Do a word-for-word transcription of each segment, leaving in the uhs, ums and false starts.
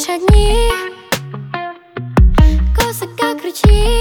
лишь одни, косы как ручьи,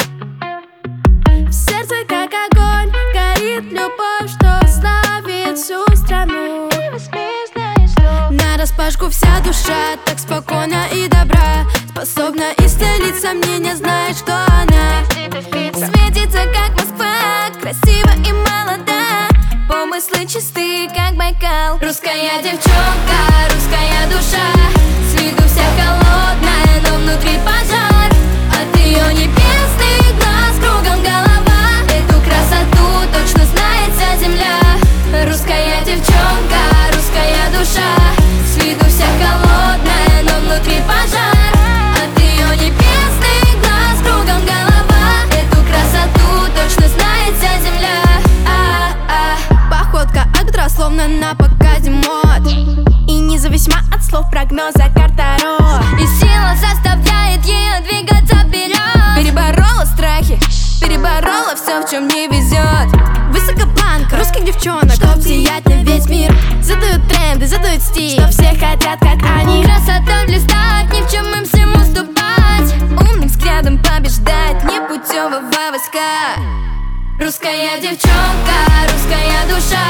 в сердце как огонь горит любовь, что славит всю страну. Нараспашку вся душа так спокойна и добра, способна исцелить сомнения, знает, что она светится, как Москва, красива и молода, помыслы чисты, как Байкал. Русская девчонка, русская душа, с виду вся холодная, но внутри пожар. От ее небесных глаз кругом голова, эту красоту точно знает вся земля. Русская девчонка, русская душа, с виду вся холодная, но внутри пожар. От ее небесных глаз кругом голова, эту красоту точно знает вся земля. А-а. Походка от утра словно на показе мод, и независимо от слов прогноза карта Таро. И сила заставляет ее двигаться вперед. Переборола страхи, переборола все, в чем не везет. Высокопланка русских девчонок, чтоб сиять на весь мир. Задают тренды, задают стиль, что все хотят, как они. Красотой блистать, ни в чем им всем уступать. Умным взглядом побеждать непутевого войска. Русская девчонка, русская душа,